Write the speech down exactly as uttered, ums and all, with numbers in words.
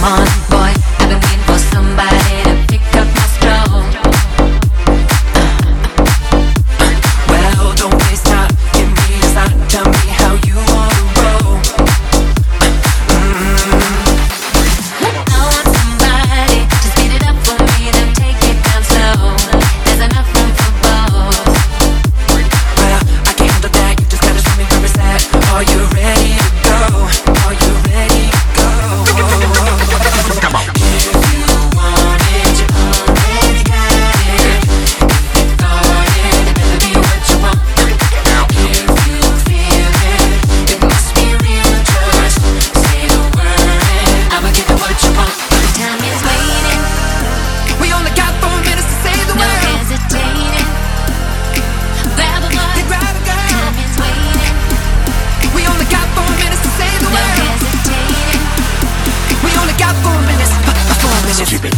on, boy, I've been waiting for somebody to pick up my stroll. Well, don't waste time, give me a sign, tell me how you wanna roll. Mm. I want somebody to speed it up for me, then take it down slow. There's enough room for both. Well, I can't handle that, you just gotta show me where it's at. Are you ready to go? Are you ready to go? Come on. If you want it, you already got it. If you thought it, it better be what you want. If you feel it, it must be real. Just say the word and I'ma give you what you want. Time is waiting. We only got four minutes to say the word. No hesitating. Grab a boy. Then grab a girl. Time is waiting. We only got four minutes to say the word. No hesitating. We only got four minutes. Four minutes. Keep it